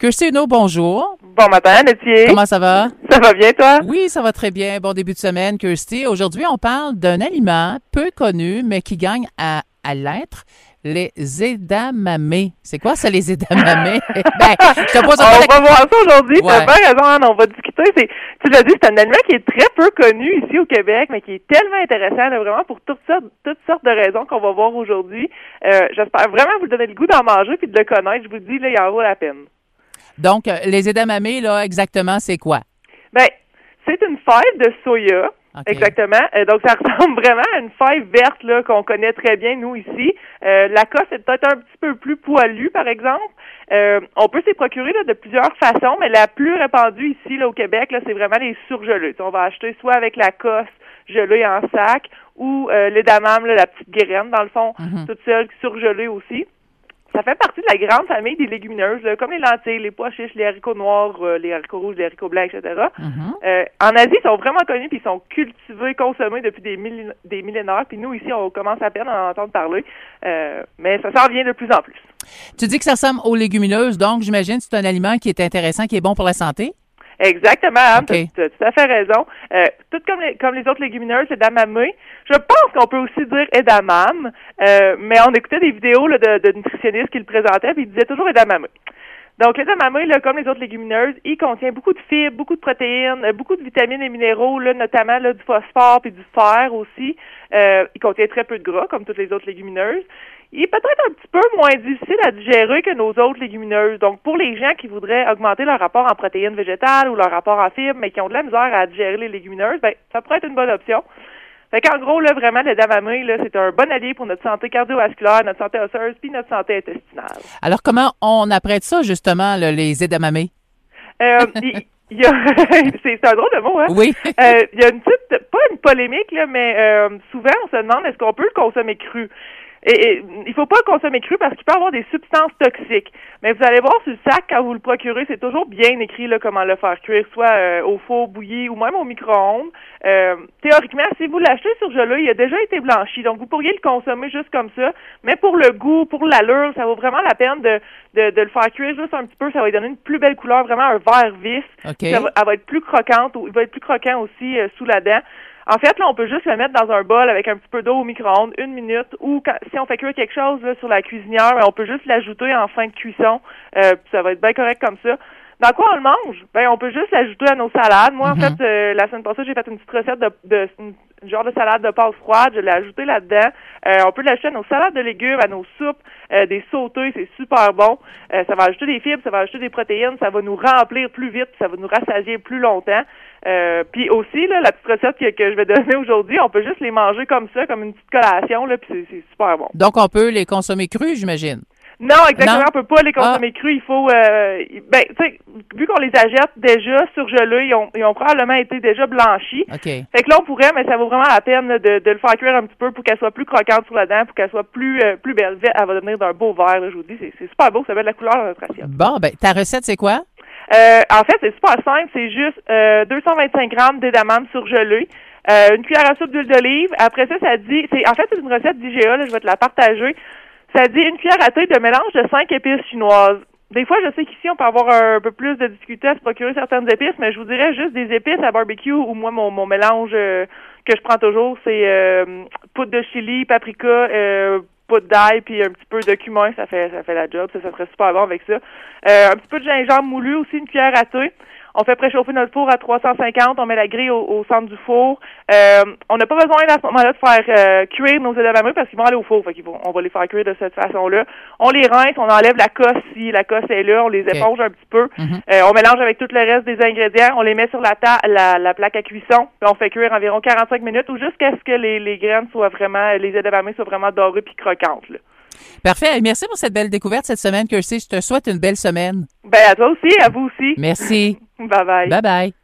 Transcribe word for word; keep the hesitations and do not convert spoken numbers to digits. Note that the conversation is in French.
Kirsty Huneau, bonjour. Bon matin, Nettier. Comment ça va? Ça va bien, toi? Oui, ça va très bien. Bon début de semaine, Kirsty. Aujourd'hui, on parle d'un aliment peu connu, mais qui gagne à, à l'être, les edamamés. C'est quoi ça, les edamamés? ben, je te pose un On peu la... va voir ça aujourd'hui. Ouais. Tu as bien raison, Anne. On va discuter. C'est, tu l'as dit, c'est un aliment qui est très peu connu ici au Québec, mais qui est tellement intéressant, là, vraiment, pour toutes sortes, toutes sortes de raisons qu'on va voir aujourd'hui. Euh, j'espère vraiment vous donner le goût d'en manger puis de le connaître. Je vous dis, là, il en vaut la peine. Donc, les edamamés, là, exactement, c'est quoi? Ben, c'est une fève de soya. Okay. Exactement. Euh, donc, ça ressemble vraiment à une fève verte là qu'on connaît très bien, nous, ici. Euh, la cosse est peut-être un petit peu plus poilue, par exemple. Euh, on peut s'y procurer là, de plusieurs façons, mais la plus répandue ici, là, au Québec, là, c'est vraiment les surgelés. T'sais, on va acheter soit avec la cosse gelée en sac ou euh, l'édamame, là, la petite graine, dans le fond, mm-hmm. toute seule, surgelée aussi. Ça fait partie de la grande famille des légumineuses, là, comme les lentilles, les pois chiches, les haricots noirs, euh, les haricots rouges, les haricots blancs, et cetera. Mm-hmm. Euh, en Asie, ils sont vraiment connus puis ils sont cultivés, consommés depuis des, millénaires, des millénaires. Puis nous, ici, on commence à peine à en entendre parler. Euh, mais ça s'en vient de plus en plus. Tu dis que ça ressemble aux légumineuses, donc j'imagine que c'est un aliment qui est intéressant, qui est bon pour la santé? Exactement, Anne, okay. tu as tout à fait raison. Euh, tout comme les, comme les autres légumineuses, edamame. Je pense qu'on peut aussi dire edamame, euh, mais on écoutait des vidéos là, de, de nutritionnistes qui le présentaient, puis ils disaient toujours edamame. Donc, l'edamame, là, comme les autres légumineuses, il contient beaucoup de fibres, beaucoup de protéines, beaucoup de vitamines et minéraux, là, notamment là, du phosphore puis du fer aussi. Euh, il contient très peu de gras, comme toutes les autres légumineuses. Il est peut-être un petit peu moins difficile à digérer que nos autres légumineuses. Donc, pour les gens qui voudraient augmenter leur rapport en protéines végétales ou leur rapport en fibres, mais qui ont de la misère à digérer les légumineuses, ben, ça pourrait être une bonne option. Fait qu'en gros, là, vraiment, l'edamame, là, c'est un bon allié pour notre santé cardiovasculaire, notre santé osseuse, puis notre santé intestinale. Alors, comment on apprête ça, justement, là, les edamame? Euh, il, il y a, c'est, c'est un drôle de mot, hein? Oui. euh, il y a une petite, pas une polémique, là, mais euh, souvent, on se demande est-ce qu'on peut le consommer cru? Et, et il faut pas le consommer cru parce qu'il peut avoir des substances toxiques. Mais vous allez voir sur le sac, quand vous le procurez, c'est toujours bien écrit là comment le faire cuire, soit euh, au four bouilli ou même au micro-ondes. Euh, théoriquement, si vous l'achetez surgelé, il a déjà été blanchi, donc vous pourriez le consommer juste comme ça. Mais pour le goût, pour l'allure, ça vaut vraiment la peine de, de, de le faire cuire juste un petit peu. Ça va lui donner une plus belle couleur, vraiment un vert vif. Okay. Ça va, elle va être plus croquante, ou il va être plus croquant aussi euh, sous la dent. En fait, là, on peut juste le mettre dans un bol avec un petit peu d'eau au micro-ondes, une minute, ou quand, si on fait cuire quelque chose là, sur la cuisinière, on peut juste l'ajouter en fin de cuisson, euh, puis ça va être bien correct comme ça. Dans quoi on le mange? Ben, on peut juste l'ajouter à nos salades. Moi, mm-hmm. en fait, euh, la semaine passée, j'ai fait une petite recette de, de une, une genre de salade de pâte froide. Je l'ai ajouté là-dedans. Euh, on peut l'ajouter à nos salades de légumes, à nos soupes, euh, des sautés. C'est super bon. Euh, ça va ajouter des fibres, ça va ajouter des protéines. Ça va nous remplir plus vite, ça va nous rassasier plus longtemps. Euh, puis aussi, là, la petite recette que, que je vais donner aujourd'hui, on peut juste les manger comme ça, comme une petite collation, là, puis c'est, c'est super bon. Donc, on peut les consommer crus, j'imagine? Non, exactement. Non? On peut pas les consommer ah. crus. Il faut, euh, ben, tu sais, vu qu'on les achète déjà surgelés, ils ont, ils ont probablement été déjà blanchis. Okay. Fait que là, on pourrait, mais ça vaut vraiment la peine là, de, de le faire cuire un petit peu pour qu'elle soit plus croquante sur la dent, pour qu'elle soit plus, euh, plus belle. Elle va devenir d'un beau vert, là, je vous dis. C'est, c'est super beau. Ça met de la couleur dans notre assiette. Bon, ben, ta recette, c'est quoi? Euh, en fait, c'est super simple. C'est juste euh, deux cent vingt-cinq grammes d'édamame surgelé, euh, une cuillère à soupe d'huile d'olive. Après ça, ça dit, c'est en fait c'est une recette d'I G A. Là, je vais te la partager. Ça dit une cuillère à thé de mélange de cinq épices chinoises. Des fois, je sais qu'ici, on peut avoir un peu plus de difficulté à se procurer certaines épices, mais je vous dirais juste des épices à barbecue ou moi, mon, mon mélange euh, que je prends toujours, c'est euh, poudre de chili, paprika, euh, poudre d'ail, puis un petit peu de cumin, ça fait ça fait la job. Ça, ça serait super bon avec ça. Euh, un petit peu de gingembre moulu aussi, une cuillère à thé. On fait préchauffer notre four à trois cent cinquante, on met la grille au, au centre du four. Euh, on n'a pas besoin à ce moment-là de faire euh, cuire nos edamame parce qu'ils vont aller au four, fait qu'ils vont, on va les faire cuire de cette façon-là. On les rince, on enlève la cosse si la cosse est là, on les éponge okay. un petit peu. Mm-hmm. Euh, on mélange avec tout le reste des ingrédients, on les met sur la, ta- la, la plaque à cuisson, puis on fait cuire environ quarante-cinq minutes ou jusqu'à ce que les, les graines soient vraiment, les edamame soient vraiment dorées puis croquantes, là. Parfait. Merci pour cette belle découverte cette semaine, Kirsty. Je te souhaite une belle semaine. Ben, à toi aussi, à vous aussi. Merci. Bye bye. Bye bye.